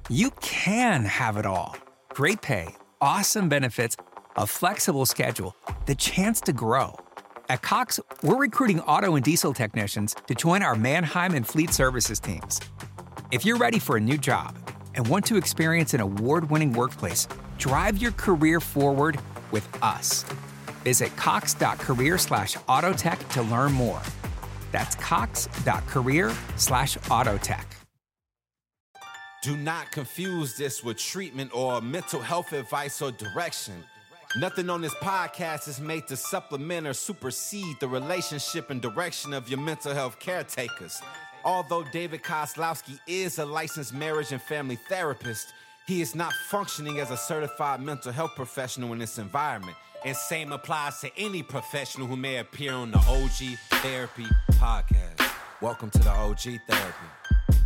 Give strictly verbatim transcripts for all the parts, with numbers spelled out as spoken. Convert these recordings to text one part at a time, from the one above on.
You can have it all. Great pay, awesome benefits, a flexible schedule, the chance to grow. At Cox, we're recruiting auto and diesel technicians to join our Mannheim and Fleet Services teams. If you're ready for a new job and want to experience an award-winning workplace, drive your career forward with us. Visit cox.career slash autotech to learn more. That's cox.career slash autotech. Do not confuse this with treatment or mental health advice or direction. Nothing on this podcast is made to supplement or supersede the relationship and direction of your mental health caretakers. Although David Kozlowski is a licensed marriage and family therapist, he is not functioning as a certified mental health professional in this environment. And same applies to any professional who may appear on the O G Therapy podcast. Welcome to the O G Therapy.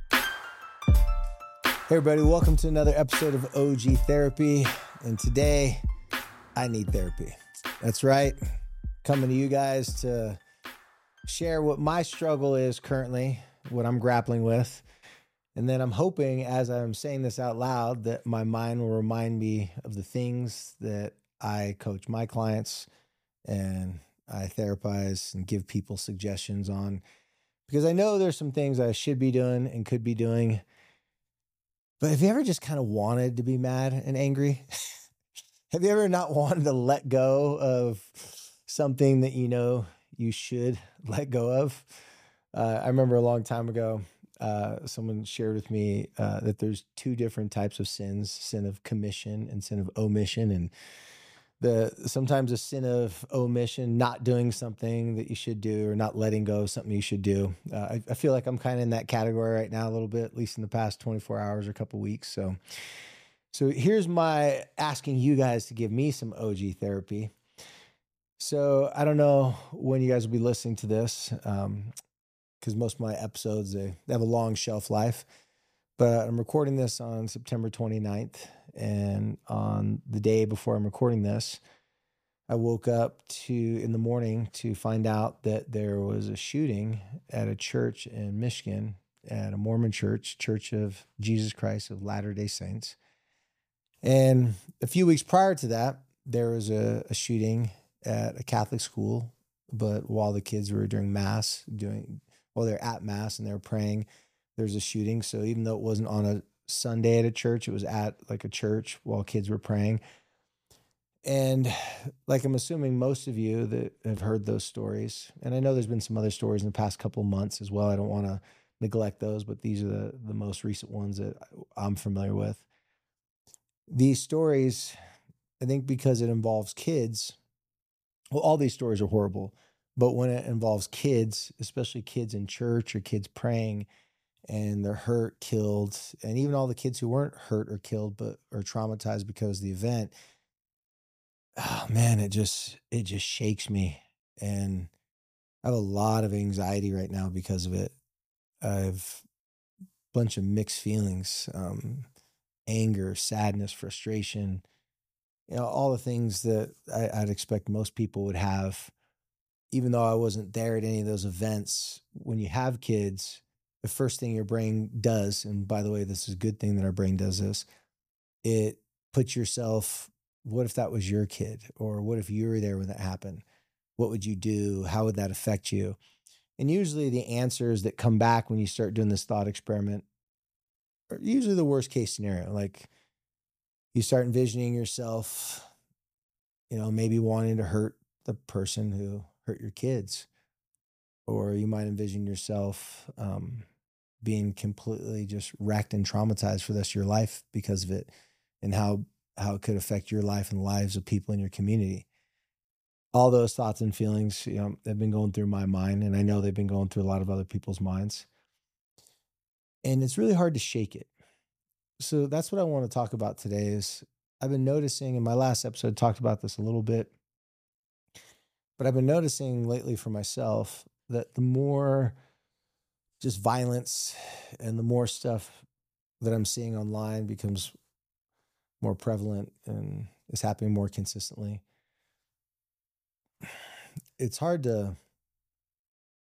Hey everybody, welcome to another episode of O G Therapy. And today, I need therapy. That's right. Coming to you guys to share what my struggle is currently, what I'm grappling with. And then I'm hoping, as I'm saying this out loud, that my mind will remind me of the things that I coach my clients and I therapize and give people suggestions on. Because I know there's some things I should be doing and could be doing. But have you ever just kind of wanted to be mad and angry? Have you ever not wanted to let go of something that you know you should let go of? Uh, I remember a long time ago, uh, someone shared with me uh, that there's two different types of sins, sin of commission and sin of omission. And the sometimes a sin of omission, not doing something that you should do or not letting go of something you should do. Uh, I, I feel like I'm kind of in that category right now a little bit, at least in the past twenty-four hours or a couple weeks. So, so here's my asking you guys to give me some O G therapy. So I don't know when you guys will be listening to this, um, because most of my episodes, they, they have a long shelf life. But I'm recording this on September twenty-ninth. And on the day before I'm recording this, I woke up to in the morning to find out that there was a shooting at a church in Michigan, at a Mormon church, Church of Jesus Christ of Latter-day Saints. And a few weeks prior to that, there was a, a shooting at a Catholic school. But while the kids were doing mass, doing while they're at mass and they're praying, there's a shooting. So even though it wasn't on a Sunday at a church, it was at like a church while kids were praying. And like I'm assuming most of you that have heard those stories, and I know there's been some other stories in the past couple of months as well. I don't want to neglect those, but these are the, the most recent ones that I'm familiar with. These stories, I think because it involves kids, well, all these stories are horrible, but when it involves kids, especially kids in church or kids praying, and they're hurt, killed, and even all the kids who weren't hurt or killed, but are traumatized because of the event. Oh man, it just, it just shakes me. And I have a lot of anxiety right now because of it. I have a bunch of mixed feelings, um, anger, sadness, frustration, you know, all the things that I, I'd expect most people would have, even though I wasn't there at any of those events. When you have kids, the first thing your brain does, and by the way, this is a good thing that our brain does this, it puts yourself, what if that was your kid? Or what if you were there when that happened? What would you do? How would that affect you? And usually the answers that come back when you start doing this thought experiment are usually the worst case scenario. Like you start envisioning yourself, you know, maybe wanting to hurt the person who hurt your kids. Or you might envision yourself um, being completely just wrecked and traumatized for the rest of your life because of it, and how how it could affect your life and the lives of people in your community. All those thoughts and feelings, you know, have been going through my mind, and I know they've been going through a lot of other people's minds. And it's really hard to shake it. So that's what I want to talk about today. Is I've been noticing, in my last episode, I talked about this a little bit, but I've been noticing lately for myself that the more just violence and the more stuff that I'm seeing online becomes more prevalent and is happening more consistently, it's hard to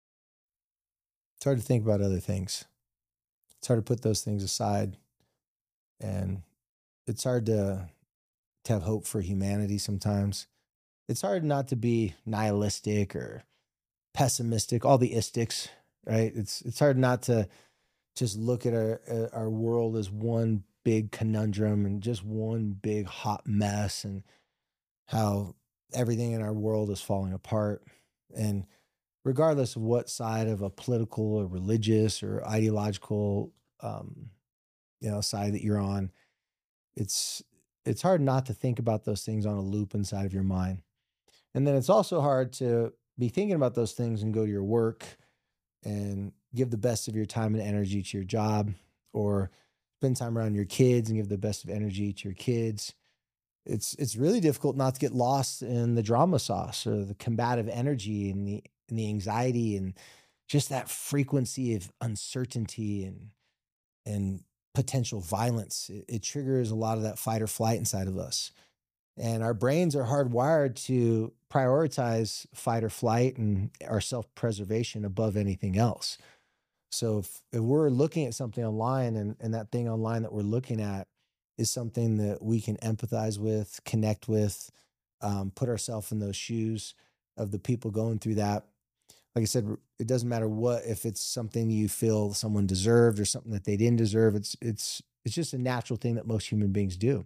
it's hard to think about other things. It's hard to put those things aside And it's hard to, to have hope for humanity sometimes. It's hard not to be nihilistic or pessimistic, all the istics, right? It's it's hard not to just look at our uh, our world as one big conundrum and just one big hot mess, and how everything in our world is falling apart. And regardless of what side of a political or religious or ideological um, you know side that you're on, it's it's hard not to think about those things on a loop inside of your mind. And then it's also hard to be thinking about those things and go to your work and give the best of your time and energy to your job, or spend time around your kids and give the best of energy to your kids. It's it's really difficult not to get lost in the drama sauce or the combative energy and the and the anxiety and just that frequency of uncertainty and and potential violence. It, it triggers a lot of that fight or flight inside of us. And our brains are hardwired to prioritize fight or flight and our self-preservation above anything else. So if, if we're looking at something online, and, and that thing online that we're looking at is something that we can empathize with, connect with, um, put ourselves in those shoes of the people going through that. Like I said, it doesn't matter what, if it's something you feel someone deserved or something that they didn't deserve, it's, it's, it's just a natural thing that most human beings do.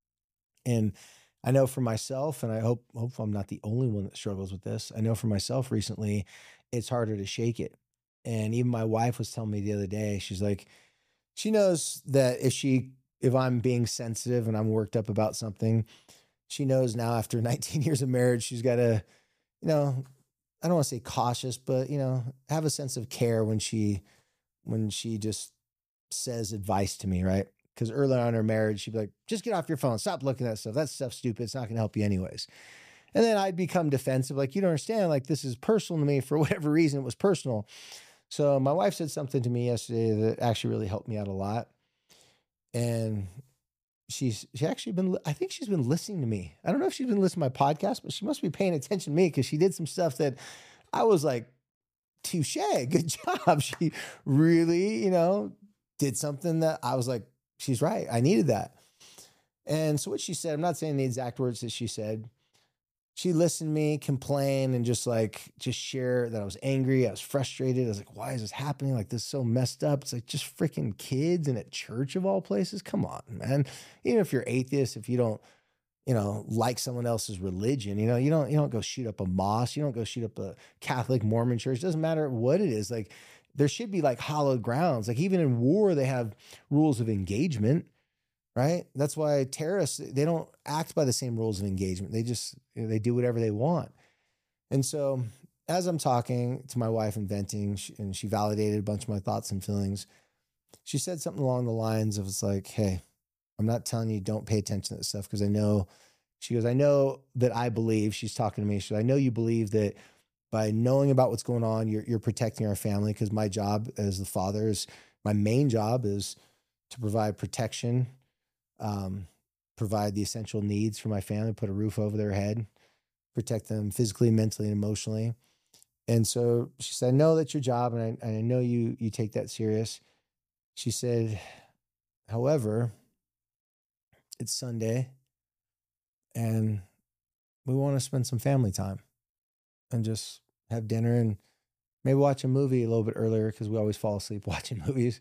And I know for myself, and I hope, hope I'm not the only one that struggles with this. I know for myself recently, it's harder to shake it. And even my wife was telling me the other day, she's like, she knows that if she, if I'm being sensitive and I'm worked up about something, she knows now after nineteen years of marriage, she's got to, you know, I don't want to say cautious, but, you know, have a sense of care when she, when she just says advice to me, right? Because early on in her marriage, she'd be like, just get off your phone. Stop looking at that stuff. That stuff's stupid. It's not going to help you anyways. And then I'd become defensive. Like, you don't understand. Like, this is personal to me. For whatever reason, it was personal. So my wife said something to me yesterday that actually really helped me out a lot. And she's she actually been, I think she's been listening to me. I don't know if she's been listening to my podcast, but she must be paying attention to me, because she did some stuff that I was like, touche, good job. She really, you know, did something that I was like, she's right. I needed that. And so what she said, I'm not saying the exact words that she said. She listened to me complain and just like, just share that I was angry. I was frustrated. I was like, why is this happening? Like, this is so messed up. It's like, just freaking kids and at church of all places. Come on, man. Even if you're atheist, if you don't, you know, like someone else's religion, you know, you don't, you don't go shoot up a mosque. You don't go shoot up a Catholic, Mormon church. It doesn't matter what it is. Like, there should be like hallowed grounds. Like, even in war, they have rules of engagement, right? That's why terrorists, they don't act by the same rules of engagement. They just, you know, they do whatever they want. And so as I'm talking to my wife and venting, she, and she validated a bunch of my thoughts and feelings, she said something along the lines of, it's like, hey, I'm not telling you don't pay attention to this stuff, because I know, she goes, I know that I believe, she's talking to me, she goes, I know you believe that by knowing about what's going on, you're, you're protecting our family, because my job as the father is, my main job is to provide protection, um, provide the essential needs for my family, put a roof over their head, protect them physically, mentally, and emotionally. And so she said, I know that's your job, and I, and I know you, you take that serious. She said, however, it's Sunday and we want to spend some family time and just have dinner and maybe watch a movie a little bit earlier, because we always fall asleep watching movies.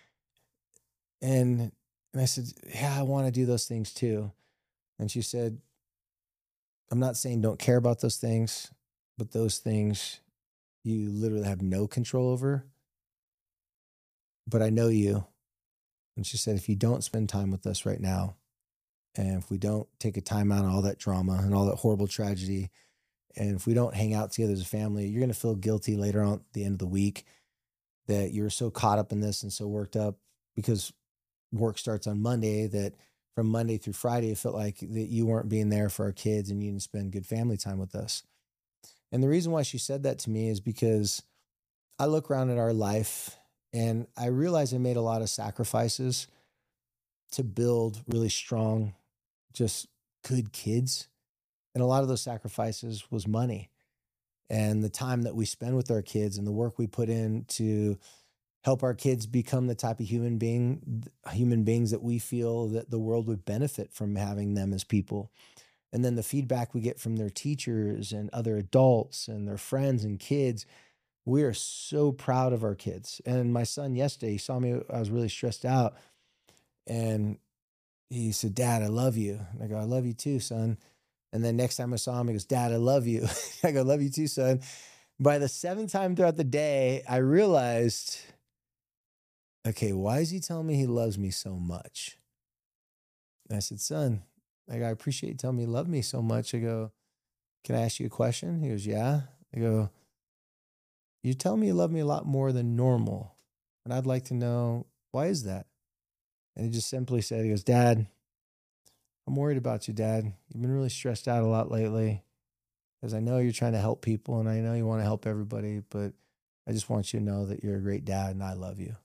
And, and I said, yeah, I want to do those things too. And she said, I'm not saying don't care about those things, but those things you literally have no control over. But I know you. And she said, if you don't spend time with us right now, and if we don't take a time out of all that drama and all that horrible tragedy, and if we don't hang out together as a family, you're going to feel guilty later on at the end of the week that you were so caught up in this and so worked up, because work starts on Monday, that from Monday through Friday, it felt like that you weren't being there for our kids and you didn't spend good family time with us. And the reason why she said that to me is because I look around at our life and I realize I made a lot of sacrifices to build really strong, just good kids. And a lot of those sacrifices was money and the time that we spend with our kids and the work we put in to help our kids become the type of human being, human beings that we feel that the world would benefit from having them as people. And then the feedback we get from their teachers and other adults and their friends and kids, we are so proud of our kids. And my son yesterday, he saw me, I was really stressed out. And he said, Dad, I love you. And I go, I love you too, son. And then next time I saw him, he goes, Dad, I love you. I go, love you too, son. By the seventh time throughout the day, I realized, okay, why is he telling me he loves me so much? And I said, son, I go, I appreciate you telling me you love me so much. I go, can I ask you a question? He goes, yeah. I go, you tell me you love me a lot more than normal. And I'd like to know, why is that? And he just simply said, he goes, Dad, I'm worried about you, Dad. You've been really stressed out a lot lately because I know you're trying to help people and I know you want to help everybody, but I just want you to know that you're a great dad and I love you.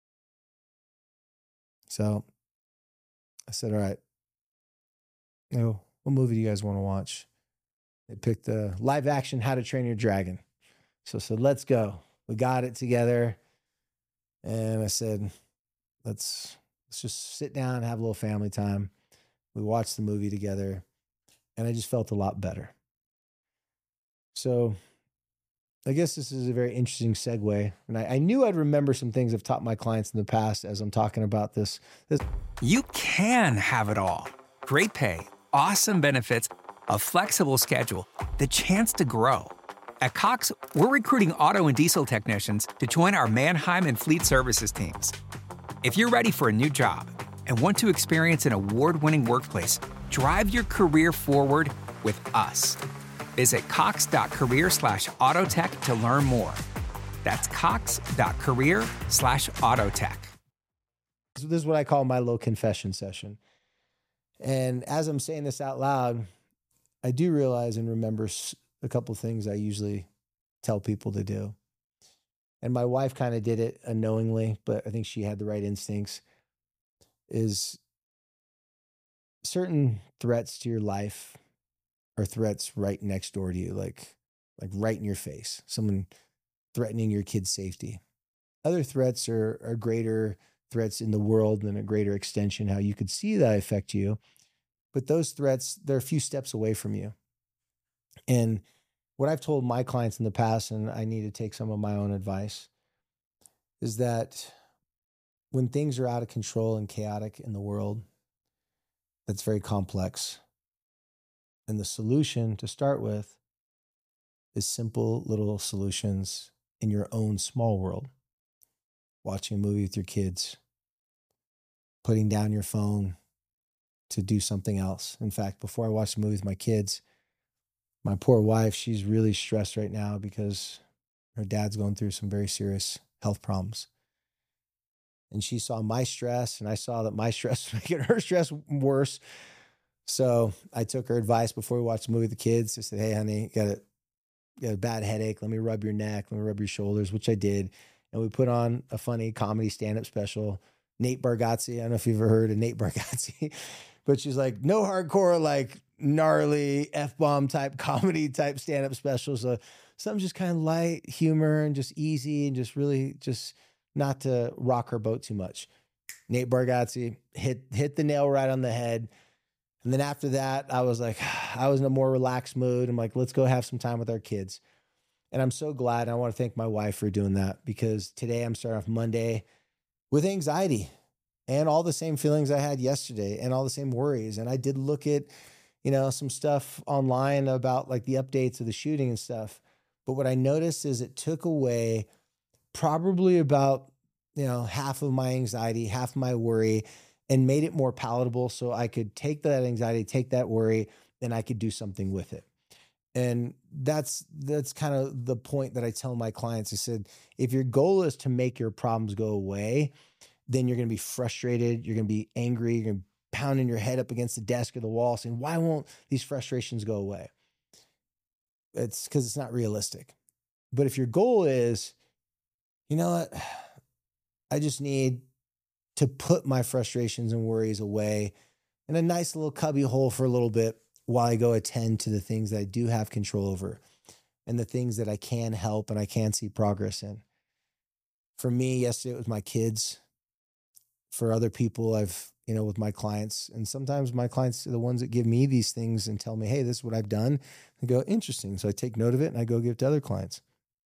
So I said, all right, you know, what movie do you guys want to watch? They picked the live action How to Train Your Dragon. So I said, let's go. We got it together. And I said, let's, let's just sit down and have a little family time. We watched the movie together and I just felt a lot better. So I guess this is a very interesting segue. And I, I knew I'd remember some things I've taught my clients in the past as I'm talking about this. this. You can have it all. Great pay, awesome benefits, a flexible schedule, the chance to grow. At Cox, we're recruiting auto and diesel technicians to join our Mannheim and Fleet Services teams. If you're ready for a new job and want to experience an award-winning workplace, drive your career forward with us. Visit cox.career slash autotech to learn more. That's cox.career slash autotech. So this is what I call my little confession session. And as I'm saying this out loud, I do realize and remember a couple of things I usually tell people to do. And my wife kind of did it unknowingly, but I think she had the right instincts, is certain threats to your life are threats right next door to you, like, like right in your face, someone threatening your kid's safety. Other threats are, are greater threats in the world and a greater extension, how you could see that affect you. But those threats, they're a few steps away from you. And what I've told my clients in the past, and I need to take some of my own advice, is that when things are out of control and chaotic in the world, that's very complex. And the solution to start with is simple little solutions in your own small world. Watching a movie with your kids, putting down your phone to do something else. In fact, before I watched the movie with my kids, my poor wife, she's really stressed right now because her dad's going through some very serious health problems. And she saw my stress, and I saw that my stress was making her stress worse. So I took her advice before we watched the movie with the kids. I said, hey, honey, you got a, you got a bad headache. Let me rub your neck. Let me rub your shoulders, which I did. And we put on a funny comedy stand-up special. Nate Bargatze, I don't know if you've ever heard of Nate Bargatze, but she's like, no hardcore, like gnarly F-bomb type comedy type stand-up special. So something just kind of light humor and just easy and just really just not to rock her boat too much. Nate Bargatze hit, hit the nail right on the head. And then after that, I was like, I was in a more relaxed mood. I'm like, let's go have some time with our kids. And I'm so glad. And I want to thank my wife for doing that, because today I'm starting off Monday with anxiety and all the same feelings I had yesterday and all the same worries. And I did look at, you know, some stuff online about like the updates of the shooting and stuff. But what I noticed is it took away probably about, you know, half of my anxiety, half of my worry, and made it more palatable so I could take that anxiety, take that worry, and I could do something with it. And that's that's kind of the point that I tell my clients. I said, if your goal is to make your problems go away, then you're going to be frustrated. You're going to be angry. You're going to be pounding your head up against the desk or the wall saying, why won't these frustrations go away? It's because it's not realistic. But if your goal is, you know what, I just need to put my frustrations and worries away in a nice little cubby hole for a little bit while I go attend to the things that I do have control over and the things that I can help and I can see progress in. For me, yesterday it was my kids. For other people, I've, you know, with my clients, and sometimes my clients are the ones that give me these things and tell me, hey, this is what I've done. I go, interesting. So I take note of it and I go give it to other clients.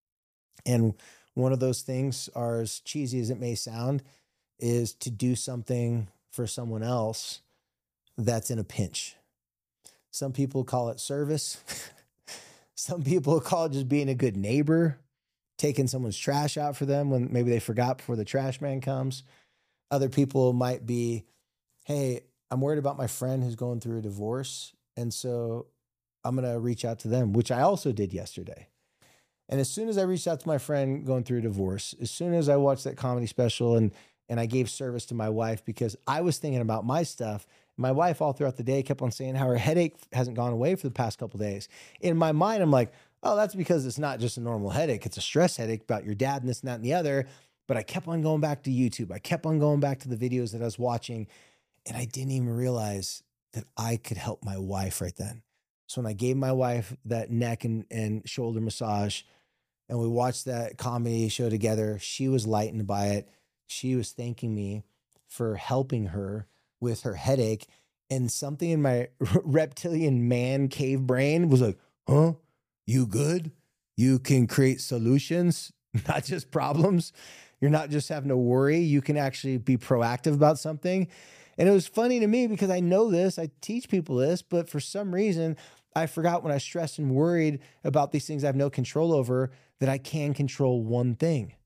And one of those things, are as cheesy as it may sound, is to do something for someone else that's in a pinch. Some people call it service. Some people call it just being a good neighbor, taking someone's trash out for them when maybe they forgot before the trash man comes. Other people might be, hey, I'm worried about my friend who's going through a divorce, and so I'm going to reach out to them, which I also did yesterday. And as soon as I reached out to my friend going through a divorce, as soon as I watched that comedy special and and I gave service to my wife because I was thinking about my stuff, my wife all throughout the day kept on saying how her headache hasn't gone away for the past couple of days. In my mind, I'm like, oh, that's because it's not just a normal headache. It's a stress headache about your dad and this and that and the other. But I kept on going back to YouTube. I kept on going back to the videos that I was watching, and I didn't even realize that I could help my wife right then. So when I gave my wife that neck and, and shoulder massage, and we watched that comedy show together, she was lightened by it. She was thanking me for helping her with her headache. And something in my reptilian man cave brain was like, huh? You good? You can create solutions, not just problems. You're not just having to worry. You can actually be proactive about something. And it was funny to me because I know this, I teach people this, but for some reason, I forgot when I stressed and worried about these things I have no control over, that I can control one thing: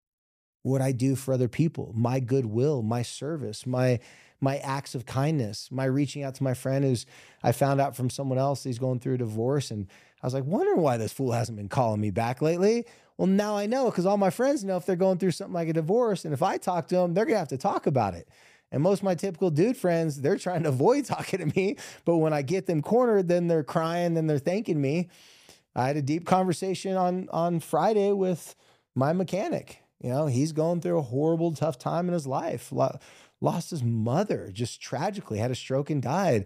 what I do for other people, my goodwill, my service, my my acts of kindness, my reaching out to my friend who's, I found out from someone else he's going through a divorce. And I was like, wondering why this fool hasn't been calling me back lately. Well, now I know, because all my friends know if they're going through something like a divorce, and if I talk to them, they're going to have to talk about it. And most of my typical dude friends, they're trying to avoid talking to me. But when I get them cornered, then they're crying, then they're thanking me. I had a deep conversation on, on Friday with my mechanic. You know, he's going through a horrible, tough time in his life. Lost his mother just tragically, had a stroke and died.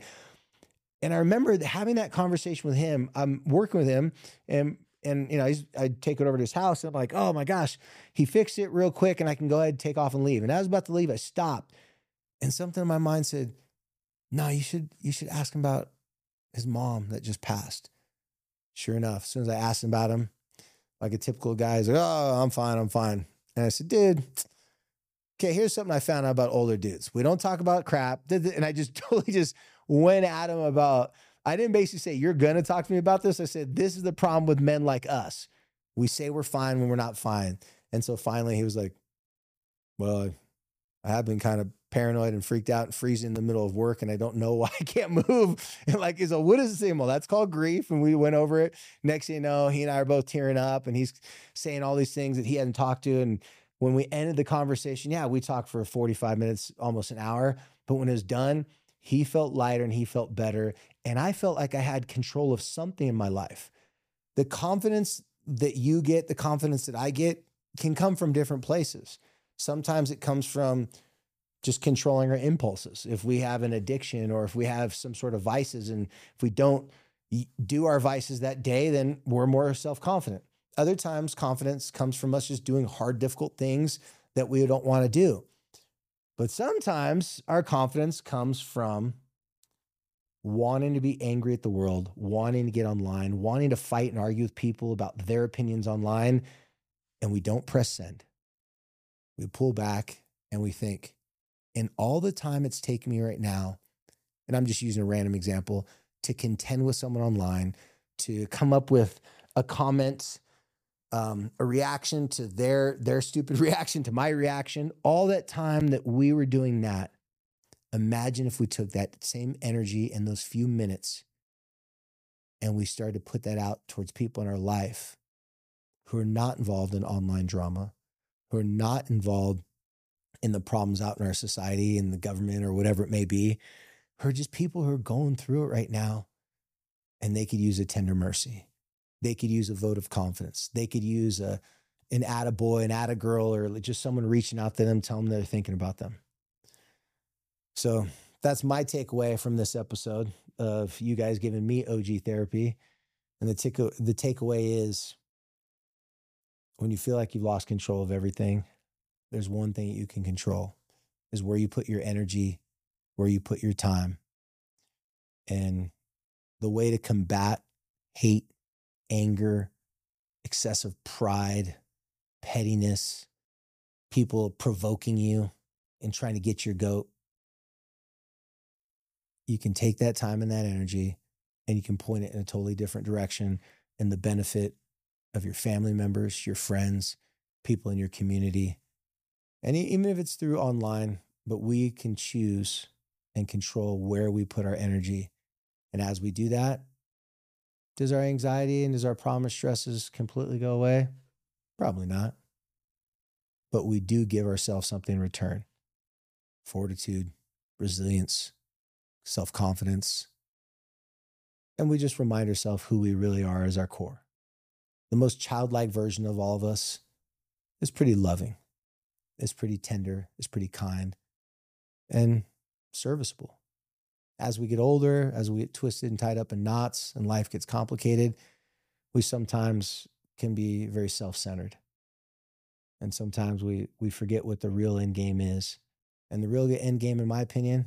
And I remember having that conversation with him. I'm working with him, and And, you know, he's, I'd take it over to his house, and I'm like, oh my gosh, he fixed it real quick and I can go ahead and take off and leave. And I was about to leave, I stopped. And something in my mind said, no, you should, you should ask him about his mom that just passed. Sure enough, as soon as I asked him about him, like a typical guy, he's like, oh, I'm fine, I'm fine. And I said, dude, okay, here's something I found out about older dudes. We don't talk about crap. And I just totally just went at him about, I didn't basically say, you're going to talk to me about this. I said, this is the problem with men like us. We say we're fine when we're not fine. And so finally he was like, well, I have been kind of paranoid and freaked out and freezing in the middle of work, and I don't know why I can't move. And like, he's like, what is this? Well, that's called grief. And we went over it. Next thing you know, he and I are both tearing up, and he's saying all these things that he hadn't talked to. And when we ended the conversation, yeah, we talked for forty-five minutes, almost an hour. But when it was done, he felt lighter and he felt better. And I felt like I had control of something in my life. The confidence that you get, the confidence that I get, can come from different places. Sometimes it comes from just controlling our impulses. If we have an addiction, or if we have some sort of vices, and if we don't do our vices that day, then we're more self-confident. Other times, confidence comes from us just doing hard, difficult things that we don't want to do. But sometimes our confidence comes from wanting to be angry at the world, wanting to get online, wanting to fight and argue with people about their opinions online, and we don't press send. We pull back and we think, in all the time it's taking me right now, and I'm just using a random example, to contend with someone online, to come up with a comment, um, a reaction to their, their stupid reaction to my reaction, all that time that we were doing that, imagine if we took that same energy in those few minutes and we started to put that out towards people in our life who are not involved in online drama, who are not involved in the problems out in our society and the government or whatever it may be, who are just people who are going through it right now, and they could use a tender mercy. They could use a vote of confidence. They could use a, an attaboy, an attagirl, or just someone reaching out to them, telling them they're thinking about them. So that's my takeaway from this episode of you guys giving me O G therapy. And the, tic- the takeaway is, when you feel like you've lost control of everything, there's one thing you can control, is where you put your energy, where you put your time. And the way to combat hate, anger, excessive pride, pettiness, people provoking you and trying to get your goat, you can take that time and that energy and you can point it in a totally different direction in the benefit of your family members, your friends, people in your community. And even if it's through online, but we can choose and control where we put our energy. And as we do that, does our anxiety and does our problem stresses completely go away? Probably not. But we do give ourselves something in return. Fortitude, resilience, self-confidence. And we just remind ourselves who we really are as our core. The most childlike version of all of us is pretty loving, is pretty tender, is pretty kind, and serviceable. As we get older, as we get twisted and tied up in knots and life gets complicated, we sometimes can be very self-centered. And sometimes we we forget what the real end game is. And the real end game, in my opinion,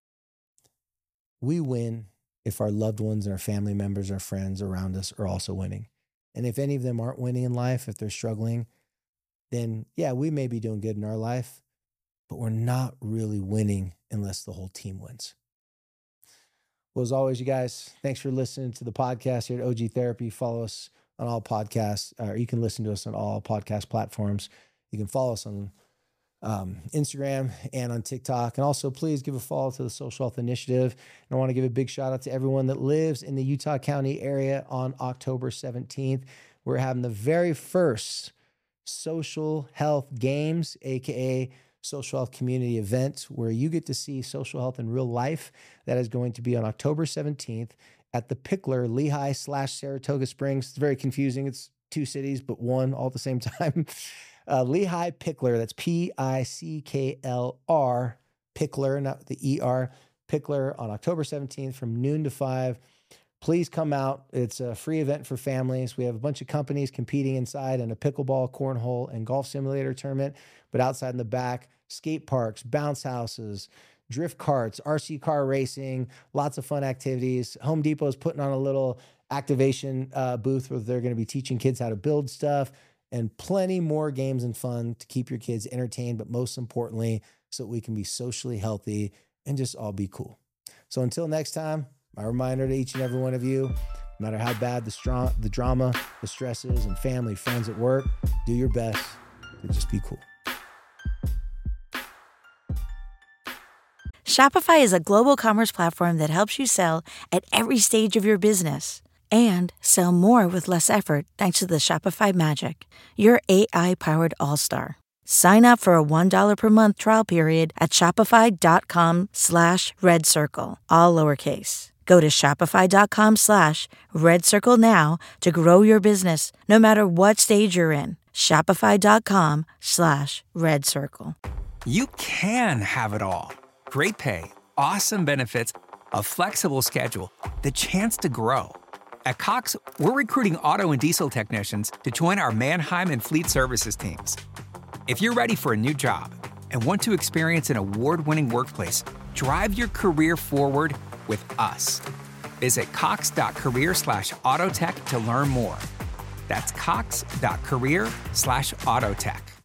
we win if our loved ones and our family members, our friends around us are also winning. And if any of them aren't winning in life, if they're struggling, then yeah, we may be doing good in our life, but we're not really winning unless the whole team wins. Well, as always, you guys, thanks for listening to the podcast here at O G Therapy. Follow us on all podcasts, or you can listen to us on all podcast platforms. You can follow us on um, Instagram and on TikTok. And also, please give a follow to the Social Health Initiative. And I want to give a big shout out to everyone that lives in the Utah County area on October seventeenth. We're having the very first Social Health Games, A K A Social Health Community event, where you get to see social health in real life. That is going to be on October seventeenth at the Pickler, Lehigh slash Saratoga Springs. It's very confusing. It's two cities, but one all at the same time. Uh, Lehigh Pickler, that's P I C K L R, Pickler, not the E R, Pickler, on October seventeenth from noon to five. Please come out. It's a free event for families. We have a bunch of companies competing inside in a pickleball, cornhole, and golf simulator tournament, but outside in the back, skate parks, bounce houses, drift carts, R C car racing, lots of fun activities. Home Depot is putting on a little activation uh, booth where they're going to be teaching kids how to build stuff, and plenty more games and fun to keep your kids entertained, but most importantly, so that we can be socially healthy and just all be cool. So until next time, my reminder to each and every one of you, no matter how bad the, strong, the drama, the stresses, and family, friends at work, do your best to just be cool. Shopify is a global commerce platform that helps you sell at every stage of your business and sell more with less effort thanks to the Shopify Magic, your A I-powered all-star. Sign up for a one dollar per month trial period at shopify.com slash red circle, all lowercase. Go to shopify.com slash red circle now to grow your business no matter what stage you're in. Shopify.com slash red circle. You can have it all. Great pay, awesome benefits, a flexible schedule, the chance to grow. At Cox, we're recruiting auto and diesel technicians to join our Manheim and Fleet Services teams. If you're ready for a new job and want to experience an award-winning workplace, drive your career forward with us. Visit cox.career slash autotech to learn more. That's cox.career slash autotech.